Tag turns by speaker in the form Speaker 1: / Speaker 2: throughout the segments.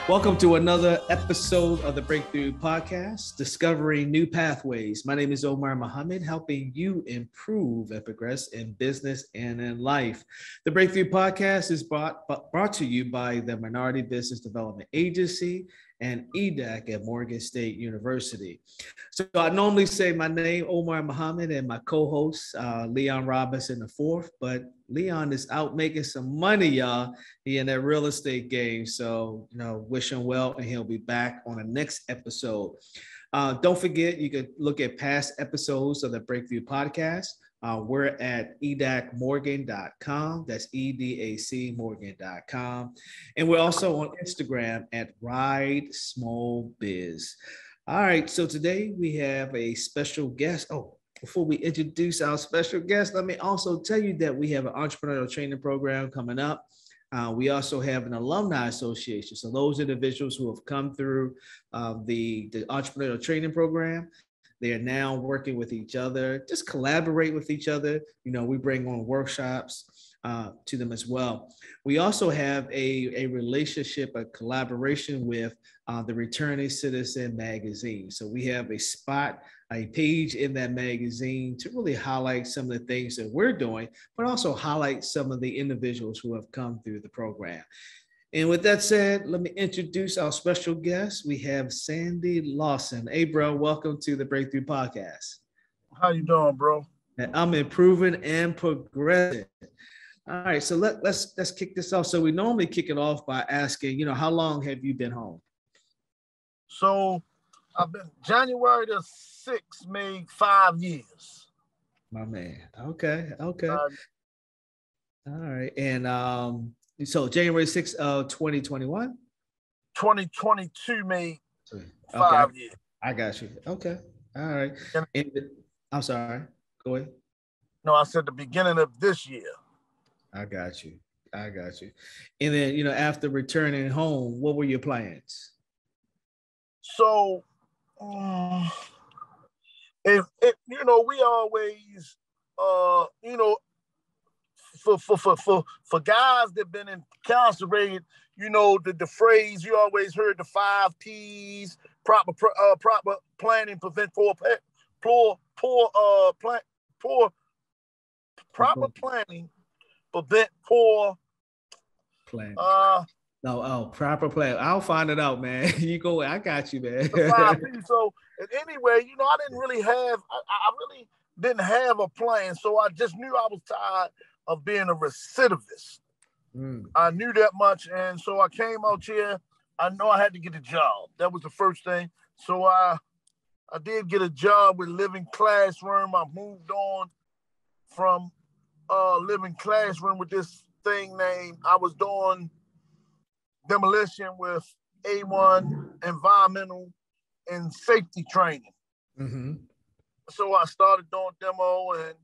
Speaker 1: Welcome to another episode of the Breakthrough Podcast, Discovering New Pathways. My name is Omar Muhammad, helping you improve and progress in business and in life. The Breakthrough Podcast is brought to you by the Minority Business Development Agency and EDAC at Morgan State University. So I normally say my name, Omar Muhammad, and my co-host, Leon Robinson IV, but Leon is out making some money, y'all. He in that real estate game. So, wish him well, and he'll be back on the next episode. Don't forget, you can look at past episodes of the Breakthrough Podcast. We're at edacmorgan.com. That's EDACmorgan.com. And we're also on Instagram at Ride Small Biz. All right. So today we have a special guest. Oh, before we introduce our special guest, let me also tell you that we have an entrepreneurial training program coming up. We also have an alumni association. So those individuals who have come through the entrepreneurial training program, they are now working with each other, just collaborate with each other. We bring on workshops to them as well. We also have a relationship, a collaboration with the Returning Citizen magazine. So we have a page in that magazine to really highlight some of the things that we're doing, but also highlight some of the individuals who have come through the program. And with that said, let me introduce our special guest. We have Sandy Lawson. Hey, bro, welcome to the Breakthrough Podcast.
Speaker 2: How you doing, bro?
Speaker 1: I'm improving and progressing. All right, so let's kick this off. So we normally kick it off by asking, how long have you been home?
Speaker 2: So I've been January the 6th, made 5 years.
Speaker 1: My man. Okay. All right. And so January 6th of 2021?
Speaker 2: 2022 made 5 years.
Speaker 1: I got you. Okay. All right. I'm sorry. Go ahead.
Speaker 2: No, I said the beginning of this year.
Speaker 1: I got you. And then, after returning home, what were your plans?
Speaker 2: So, we always, for guys that been incarcerated, the phrase you always heard, the 5 P's: proper planning, prevent proper planning, prevent poor
Speaker 1: planning. Proper plan. I'll find it out, man. You go. I got you, man.
Speaker 2: The 5 P's. So anyway, I didn't really have. I really didn't have a plan. So I just knew I was tired of being a recidivist. I knew that much, and so I came out here. I know I had to get a job. That was the first thing. So I did get a job with Living Classroom. I moved on from Living Classroom with this thing named, I was doing demolition with A1 environmental and safety training.
Speaker 1: Mm-hmm.
Speaker 2: So I started doing demo, and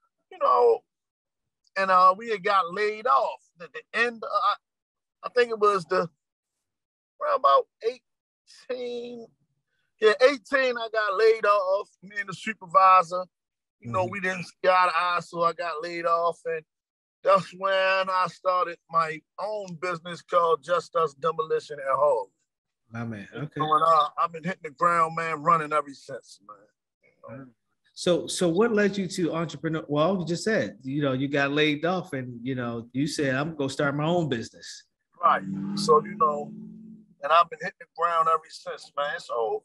Speaker 2: we had got laid off at the end. I think it was around about 18. Yeah, 18. I got laid off. Me and the supervisor, we didn't see eye to eye, so I got laid off, and that's when I started my own business called Just Us Demolition at Home.
Speaker 1: My man, okay.
Speaker 2: I've been hitting the ground, man, running ever since, man.
Speaker 1: So what led you to entrepreneur? Well, you just said, you got laid off, and you said, I'm gonna start my own business.
Speaker 2: Right. So and I've been hitting the ground ever since, man. So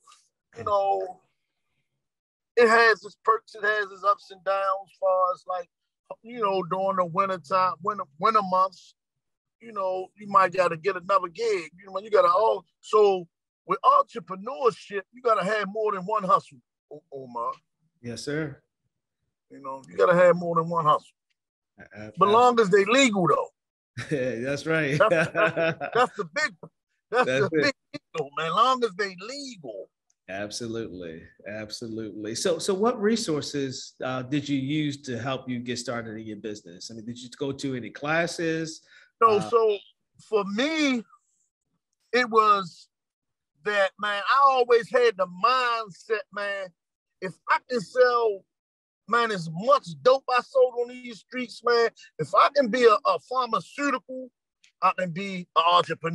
Speaker 2: it has its perks, it has its ups and downs, as far as like, during the winter time, winter months, you might got to get another gig. You got to so with entrepreneurship, you got to have more than one hustle, Omar.
Speaker 1: Yes, sir.
Speaker 2: You got to have more than one hustle. But long as they legal, though.
Speaker 1: That's right.
Speaker 2: That's the big big deal, man. Long as they legal.
Speaker 1: Absolutely. So what resources did you use to help you get started in your business? I mean, did you go to any classes?
Speaker 2: No, so for me, it was that, man, I always had the mindset, man, if I can sell, man, as much dope I sold on these streets, man, if I can be a pharmaceutical, I can be an entrepreneur.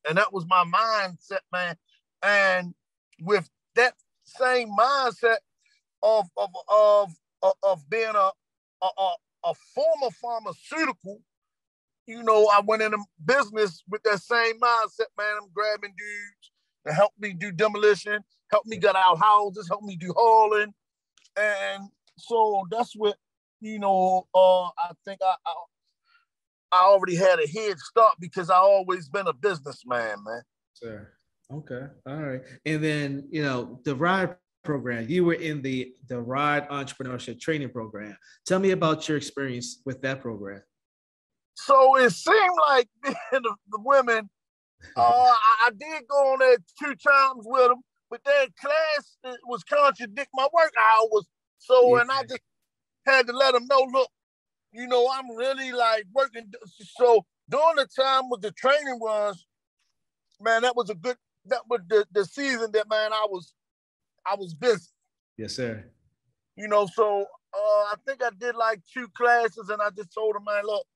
Speaker 2: And that was my mindset, man. And with that same mindset of being a former pharmaceutical, I went into business with that same mindset, man. I'm grabbing dudes to help me do demolition, help me get out houses, help me do hauling. And so that's what, I think I already had a head start because I always been a businessman, man.
Speaker 1: Sure. Okay. All right. And then, the RIDE program, you were in the RIDE Entrepreneurship Training Program. Tell me about your experience with that program.
Speaker 2: So it seemed like the women, I did go on there 2 times with them, but their class was contradict my work hours. So, and I just had to let them know, look, I'm really like working. So during the time with the training was, man, that was the season that, man, I was busy.
Speaker 1: Yes, sir.
Speaker 2: So I think I did like 2 classes, and I just told them, man, look,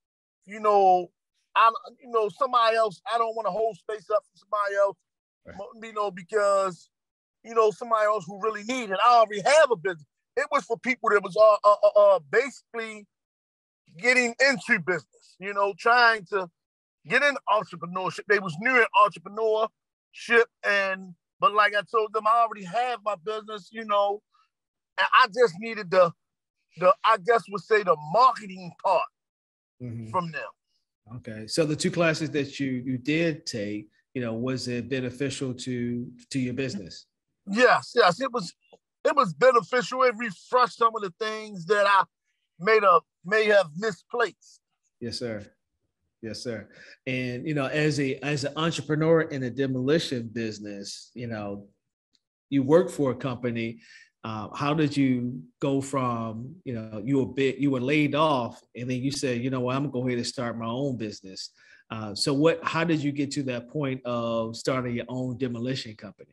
Speaker 2: somebody else, I don't want to hold space up for somebody else, right. Because, somebody else who really need it. I already have a business. It was for people that was basically getting into business, trying to get into entrepreneurship. They was new in entrepreneurship, but like I told them, I already have my business, and I just needed the I guess would say the marketing part from them.
Speaker 1: Okay, so the 2 classes that you did take, was it beneficial to your business?
Speaker 2: Yes, it was beneficial. It refreshed some of the things that I may have misplaced.
Speaker 1: Yes, sir. Yes, sir. And as an entrepreneur in a demolition business, you work for a company. How did you go from, you were laid off, and then you said, I'm gonna go ahead and start my own business. How did you get to that point of starting your own demolition company?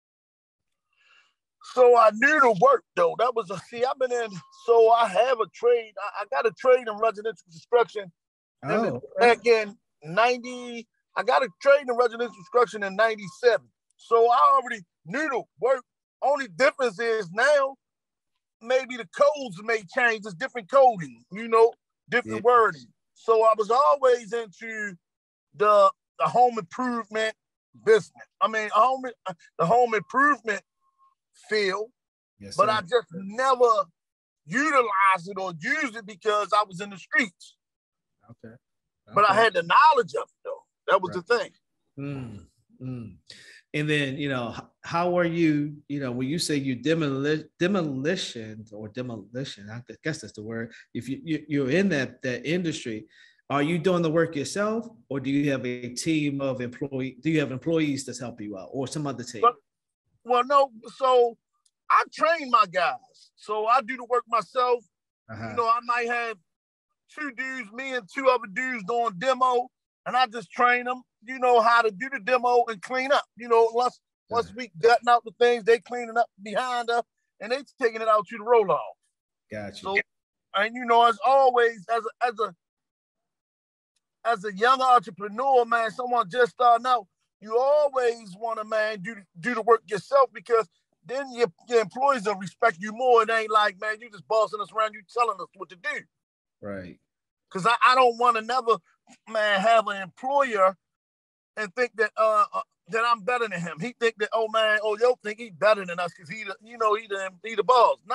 Speaker 2: So I knew the work though. That was I've been in, so I have a trade. I got a trade in residential construction. Back in 90, I got a trade in residential construction in 97. So I already knew the work. Only difference is now maybe the codes may change. It's different coding, different wording. So I was always into the home improvement business. I mean, the home improvement field, but I just never utilized it or used it because I was in the streets. Okay. But I had the knowledge of it, though. That was the thing.
Speaker 1: And then, how are you, when you say you demolition, I guess that's the word. If you're in that industry, are you doing the work yourself, or do you have a team of employees? Do you have employees that's helping you out, or some other team?
Speaker 2: Well, no. So I train my guys. So I do the work myself. I might have 2 dudes, me and 2 other dudes doing demo, and I just train them, how to do the demo and clean up. Once we gutting out the things, they cleaning up behind us, and they taking it out to the roll-off.
Speaker 1: Gotcha.
Speaker 2: So, and as always, as a young entrepreneur, man, someone just starting out, you always want to, man, do the work yourself, because then your employees will respect you more. It ain't like, man, you just bossing us around, you telling us what to do.
Speaker 1: Right.
Speaker 2: Because I don't want to never, man, have an employer and think that that I'm better than him. He think that, yo think he better than us because he the boss. Nah.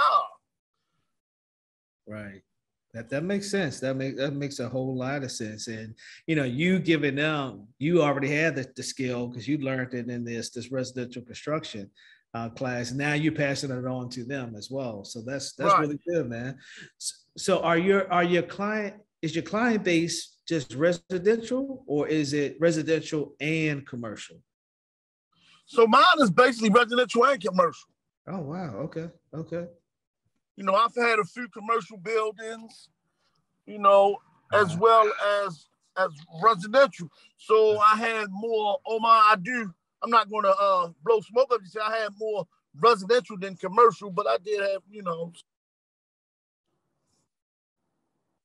Speaker 1: Right. That makes sense. That makes a whole lot of sense. And you giving them, you already had the skill because you learned it in this residential construction class. Now you're passing it on to them as well. So that's right. Really good, man. So is your client base just residential, or is it residential and commercial?
Speaker 2: So mine is basically residential and commercial.
Speaker 1: Oh, wow. Okay.
Speaker 2: I've had a few commercial buildings, as well as residential. So I had more, I'm not going to blow smoke up and say I had more residential than commercial, but I did have,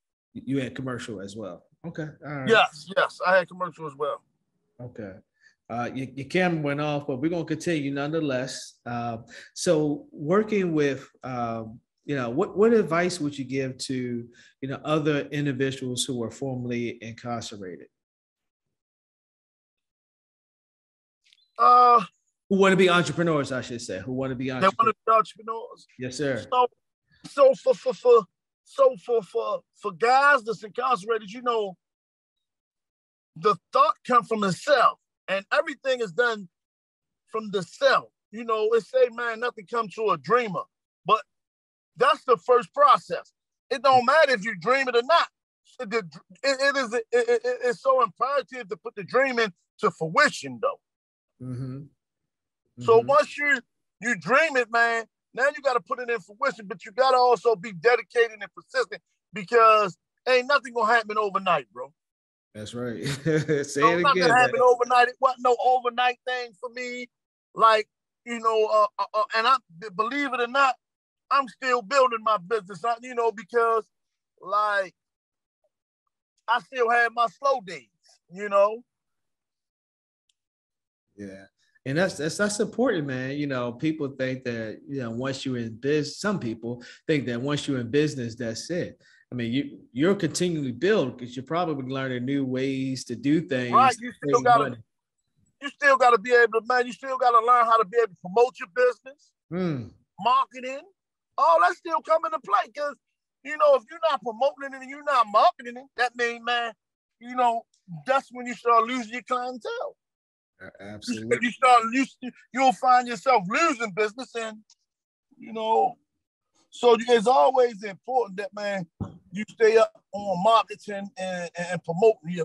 Speaker 1: You had commercial as well. Okay. All right.
Speaker 2: Yes, I had commercial as well.
Speaker 1: Okay. Your camera went off, but we're going to continue nonetheless. So working with, what advice would you give to, other individuals who were formerly incarcerated? Who want to be entrepreneurs, I should say. Who want to be entrepreneurs?
Speaker 2: They want to be entrepreneurs.
Speaker 1: Yes, sir.
Speaker 2: So for guys that's incarcerated, the thought comes from the self, and everything is done from the self. It say, man, nothing comes to a dreamer, but that's the first process. It don't matter if you dream it or not. It's so imperative to put the dream into fruition, though. Mm-hmm. Mm-hmm. So once you dream it, man, now you got to put it in fruition, but you got to also be dedicated and persistent, because ain't nothing gonna happen overnight, bro.
Speaker 1: That's right. Say it again.
Speaker 2: Nothing happen overnight. It wasn't no overnight thing for me. Like, and I believe it or not, I'm still building my business. Because like I still have my slow days.
Speaker 1: Yeah. And that's important, man. People think that, once you're in business, some people think that once you're in business, that's it. I mean, you're continually build, because you're probably learning new ways to do things.
Speaker 2: Right. You still gotta be able to, man, you still gotta learn how to be able to promote your business, marketing. All that still come into play, because, if you're not promoting it and you're not marketing it, that means, man, that's when you start losing your clientele.
Speaker 1: Absolutely.
Speaker 2: You'll find yourself losing business, and so it's always important that, man, you stay up on marketing and promoting your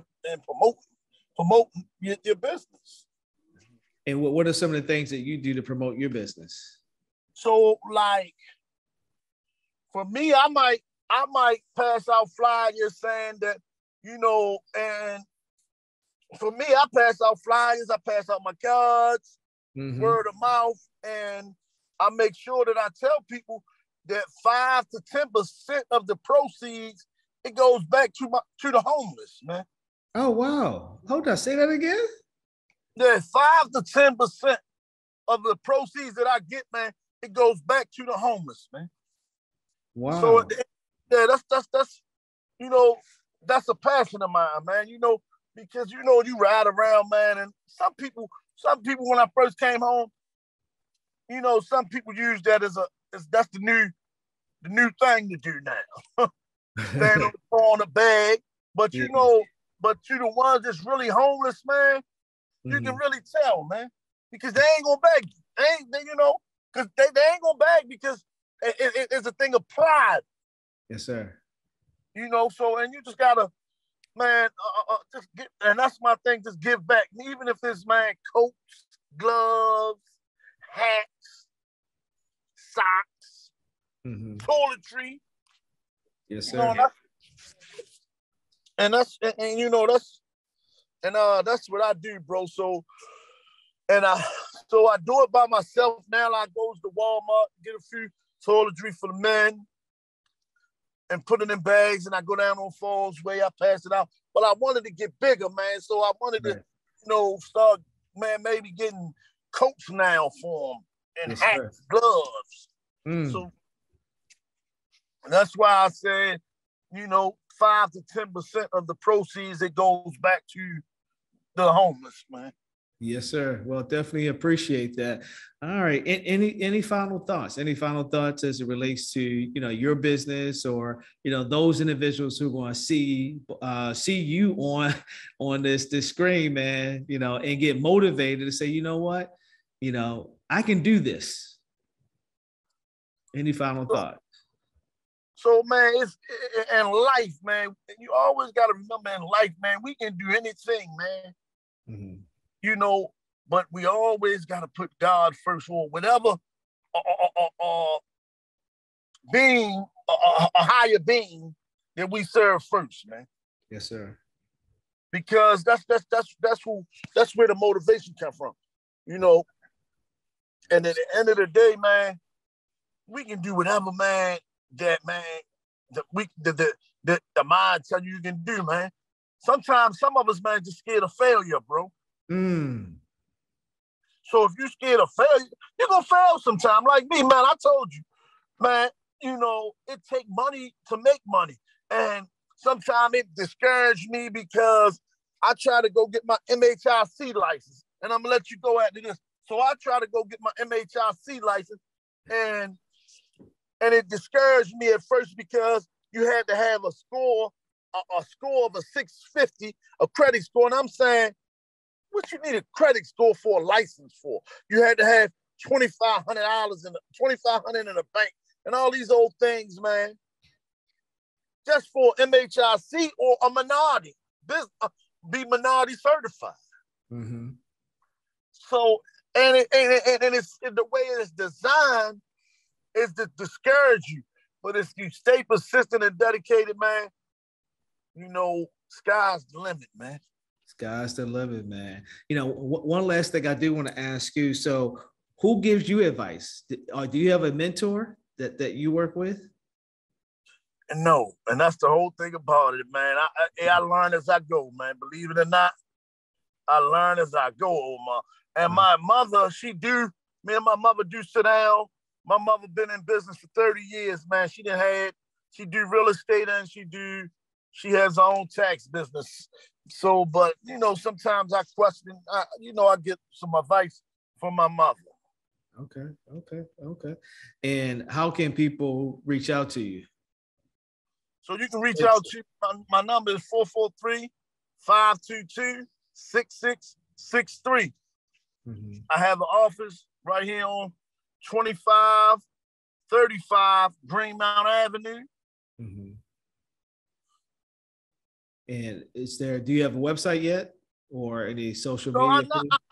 Speaker 2: business.
Speaker 1: And what are some of the things that you do to promote your business?
Speaker 2: So, like, for me, I might pass out flyers saying that, and for me, I pass out flyers, I pass out my cards, word of mouth, and I make sure that I tell people that 5 to 10% of the proceeds, it goes back to the homeless, man.
Speaker 1: Oh, wow. Hold on, say that again?
Speaker 2: Yeah, 5 to 10% of the proceeds that I get, man, it goes back to the homeless, man.
Speaker 1: Wow.
Speaker 2: So that's that's a passion of mine, man. Because you ride around, man, and some people when I first came home, some people use that that's the new thing to do now. Stand on a bag, but but you the ones that's really homeless, man. You can really tell, man, because they ain't gonna beg you. Because they ain't gonna beg, because it's a thing of pride.
Speaker 1: Yes, sir.
Speaker 2: So, and you just gotta, man, just get, and that's my thing, just give back. Even if it's, man, coats, gloves, hats, socks, toiletry.
Speaker 1: Yes, sir.
Speaker 2: That's what I do, bro. So I do it by myself now. I go to Walmart, get a few toiletry for the men, and put it in bags, and I go down on Falls Way, I pass it out. But I wanted to get bigger, man. So I wanted to, start, man, maybe getting coats now for them, and hats, gloves. So that's why I said, 5 to 10% of the proceeds, it goes back to the homeless, man.
Speaker 1: Yes, sir. Well, definitely appreciate that. All right. Any final thoughts? Any final thoughts as it relates to, your business, or, those individuals who are going to see you on this screen, man, and get motivated to say, you know what, I can do this. Any final thoughts?
Speaker 2: So, man, it's in life, man. You always got to remember, in life, man, we can do anything, man. But we always got to put God first, or whatever being, a higher being that we serve first, man.
Speaker 1: Yes, sir.
Speaker 2: Because that's where the motivation comes from, And at the end of the day, man, we can do whatever, man, the mind tell you can do, man. Sometimes some of us, man, just scared of failure, bro. So if you're scared of failure, you're going to fail sometime. Like me, man, I told you, man, it take money to make money. And sometimes it discouraged me because I try to go get my MHIC license. And I'm going to let you go after this. So I try to go get my MHIC license. And it discouraged me at first because you had to have a score of a 650, a credit score. And I'm saying, what you need a credit score for a license for? You had to have $2,500 $2,500 in the bank and all these old things, man. Just for MHIC or a minority, be minority certified.
Speaker 1: Mm-hmm.
Speaker 2: So, and it's the way it's designed is to discourage you. But if you stay persistent and dedicated, man, sky's the limit, man.
Speaker 1: Sky's the limit, man. One last thing I do want to ask you. So who gives you advice? Do you have a mentor that you work with?
Speaker 2: No, and that's the whole thing about it, man. I learn as I go, man. Believe it or not, I learn as I go, Omar. And my mother, me and my mother do sit down. My mother been in business for 30 years, man. She do real estate and she has her own tax business. So, but, sometimes I question, I get some advice from my mother.
Speaker 1: Okay. And how can people reach out to you?
Speaker 2: So you can reach out to my number is 443-522-6663. Mm-hmm. I have an office right here on 2535 Greenmount Avenue.
Speaker 1: Mm-hmm. And do you have a website yet or any social media?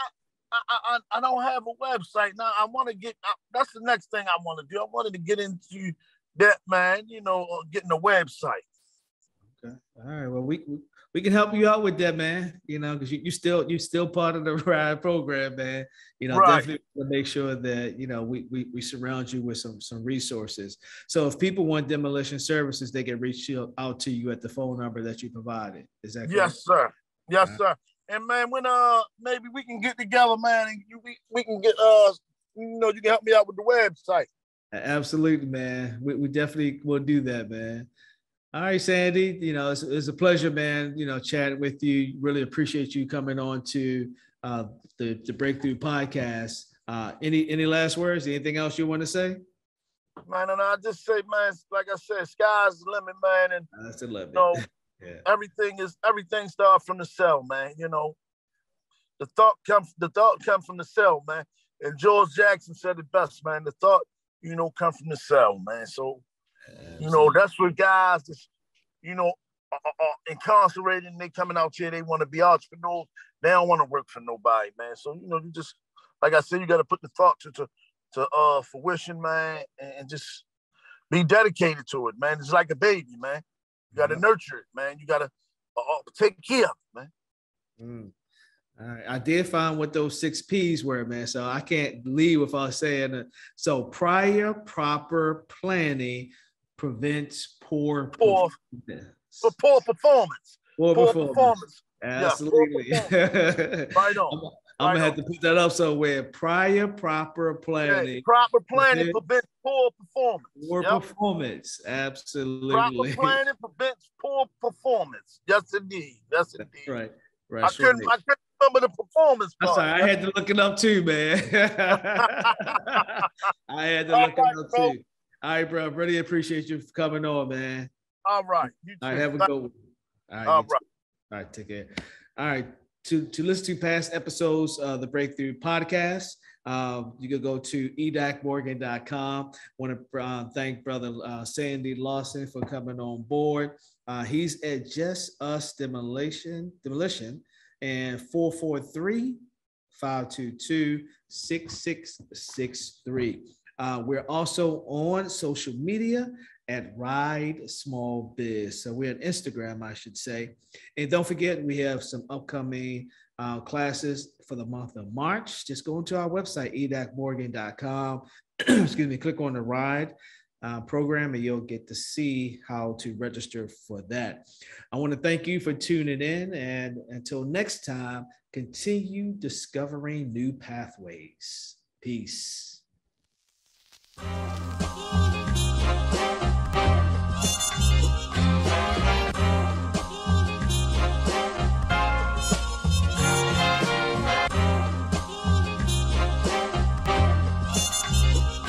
Speaker 2: I don't have a website. Now I want to that's the next thing I want to do. I wanted to get into that, man, getting a website.
Speaker 1: Okay. All right. Well, we can help you out with that, man, because you still part of the RIDE program, man.
Speaker 2: Right.
Speaker 1: Definitely make sure that, we surround you with some resources. So if people want demolition services, they can reach out to you at the phone number that you provided. Is that correct?
Speaker 2: Yes, sir. Yes, right. Sir. And man, when maybe we can get together, man, and we can get you can help me out with the website.
Speaker 1: Absolutely, man. We definitely will do that, man. All right, Sandy, it's a pleasure, man, chatting with you. Really appreciate you coming on to the Breakthrough Podcast. Any last words? Anything else you want to say?
Speaker 2: Man, and I just say, man, like I said, sky's the limit, man. And
Speaker 1: that's the limit.
Speaker 2: Yeah. Everything starts from the cell, man. The thought comes from the cell, man. And George Jackson said it best, man. The thought, come from the cell, man. So, that's what guys that's, are incarcerated and they coming out here, they want to be entrepreneurs. They don't want to work for nobody, man. So, you just, like I said, you got to put the thought to fruition, man, and just be dedicated to it, man. It's like a baby, man. You got to nurture it, man. You got to take care of it, man.
Speaker 1: All right. I did find what those 6 P's were, man. So I can't leave without saying it. So prior proper planning prevents poor performance.
Speaker 2: Poor performance.
Speaker 1: Poor performance. Absolutely.
Speaker 2: Yeah, right on.
Speaker 1: I'm going to have to put that up somewhere. Prior proper planning.
Speaker 2: Proper planning prevents poor performance.
Speaker 1: Poor performance. Absolutely.
Speaker 2: Proper planning prevents poor performance. Yes, indeed. Yes, indeed.
Speaker 1: Right.
Speaker 2: I couldn't remember the performance part.
Speaker 1: Sorry, I had to look it up too, man. I had to look it up too. All right, bro. Really appreciate you for coming on, man.
Speaker 2: All right. You
Speaker 1: all right, have a good one. All right, take care. All right. To listen to past episodes of the Breakthrough Podcast, you can go to edacmorgan.com. Want to thank Brother Sandy Lawson for coming on board. He's at Just Us Demolition and 443-522-6663. We're also on social media at RIDE Small Biz. So we're on Instagram, I should say. And don't forget, we have some upcoming classes for the month of March. Just go into our website, edacmorgan.com. Excuse me, click on the RIDE program, and you'll get to see how to register for that. I want to thank you for tuning in, and until next time, continue discovering new pathways. Peace.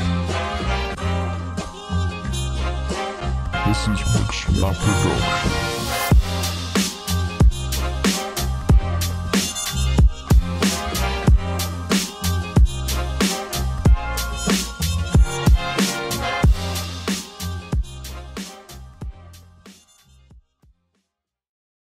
Speaker 3: This is Mixla Production.